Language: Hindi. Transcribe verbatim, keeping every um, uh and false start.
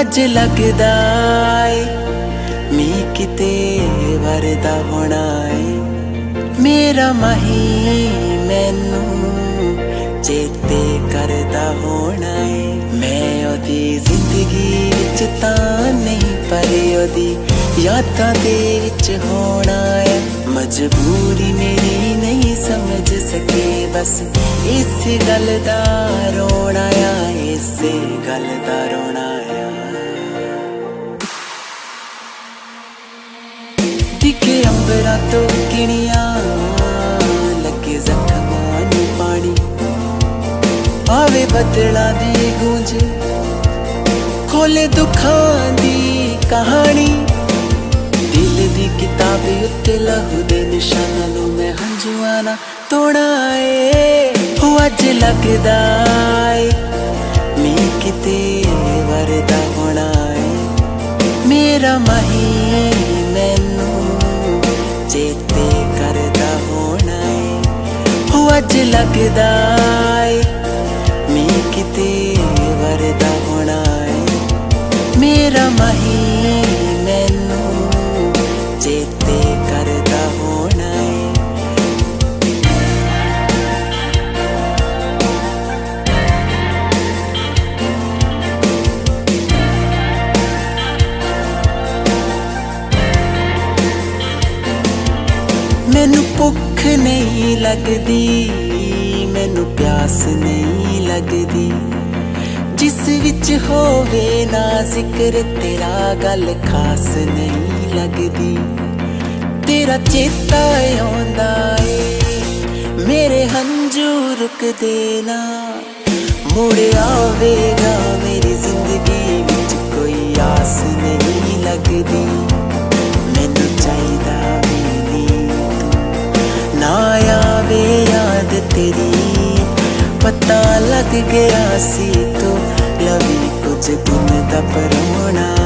अज लगदा ए मीं किते वरदा होना है। मेरा माही मैनू चेते करदा होना है। मैं ओदी जिंदगी विच तां नहीं पर ओदी यादां दे विच होना है। मजबूरी मेरी नहीं समझ सके बस इस गल दा रोना आ, इस गल दा रोना आ। दिखे अंबरां तो किणियां लगे जख्मां नूं पानी, आवे बदलां दी गूंज खोले दुखां दी कहानी। दिल दी किताब उत्ते लहू दे निशानां नूं मैं हंजुआं ना तोड़ा ए। हो अज लगदा ए मीं किते वरदा होना है। मेरा माही मैनू चेते करदा होना है। हो अज लगदा ए मीं किते वरदा होना है। मेरा माही मैनू चेते करदा होना है। मैनू भुख नहीं लगदी, मैनू प्यास नहीं लगदी, जिस विच होवे ना जिक्र तेरा गल खास नहीं लगदी। तेरा चेता आउंदा ए मेरे हंजू रुकदे ना, मुड़ आवेगा मेरी जिंदगी विच कोई आस नहीं लगदी। मैनू चाहिदा भी नहीं तू ना आवे याद तेरी, पता लग गया सी तू लवी कुछ दिन दा परौना।